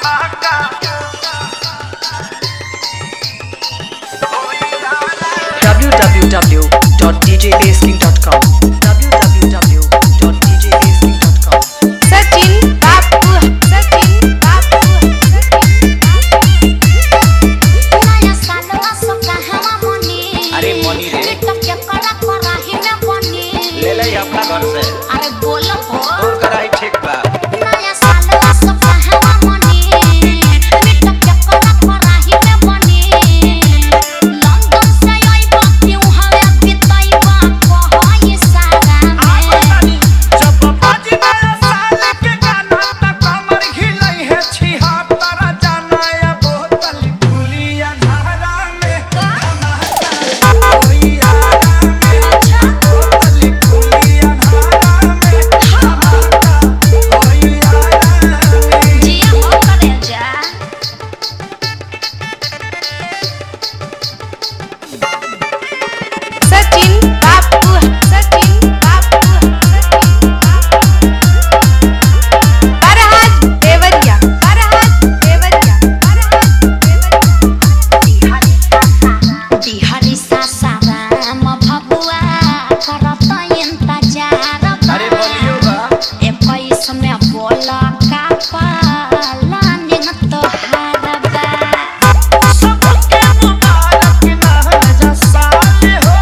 www.djbasking.com www.djbasking.com Sachin बापू नया सालवा सो कहवा मनी अरे मनी रे टिकटॉक के करा कराही में बनी ले ले अपना घर से अरे बोलो हो तोर कराई ठीक बा नया सालवा सो कहवा मनी टिकटॉक के करा कराही में बनी लंदन से आई बाती हवे बिताईबा कहई सारा में जब बाजी नया साल के गाना त कमर हिलई है छिहा तारा जाना या बोतल खुली अंधारा में कोई आरा में बोतल खुली अंधारा में कोई आरा में जिया हो करे जा सचिन बापू फरहाद देवरिया बिहारी सासाराम भबुआ करत इंतजार अरे बोलियो बा 21 में बोला का पालानिंग तोहार बा सबके मुबारक नया साल हो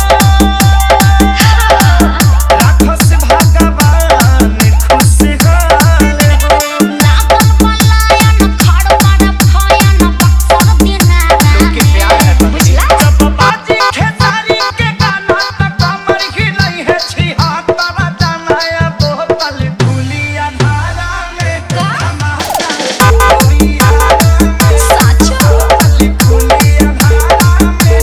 राखस भगवान खुशहाल हो नागन पलायन खड़बड़ भयन बक्सर दिनारा के प्यार है बंदी। बुझला जब बाजी खेसारी के गाना त कमर हिलई है छिहा तारा जाना या बोतल खुली अंधारा में कोई आरा में साचो बोतल खुली अंधारा में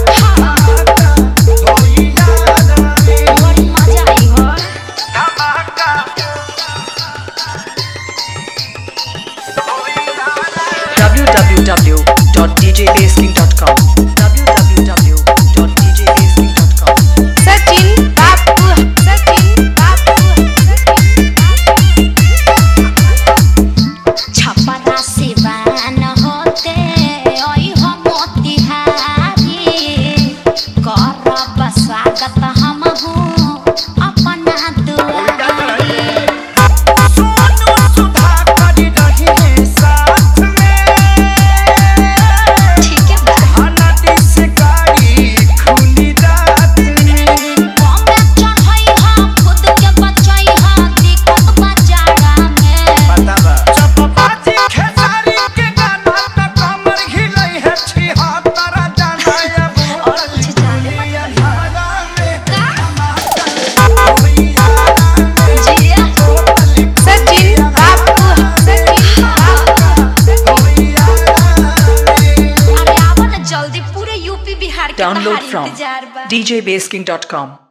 कोई आरा में बड़ी मजा आई हो धमाका www.djbasking.com www.djbasking.com सचिन बापू छपरा सिवान होते ओई हो मोतिहारी करब स्वागत हम हूँ अपना दुआरी सोनू सुधा करी रही है साथ में ठीक है बा नदी से गाड़ी खुली रात में बॉम्बे चढ़ई हा खुद के बचई हा दिक्कत बाजारा में पता बा जब बाजी खेसारी के गाना त कमर हिलई है छिहा तारा जाना या और कुछ जाने मत अंधारा में का कोई आरा में जिया बोतल सचिन बापू कोई आरा में अरे आवा ना जल्दी पूरे यूपी बिहार के Download बाहर from इंतजार बा djbasking.com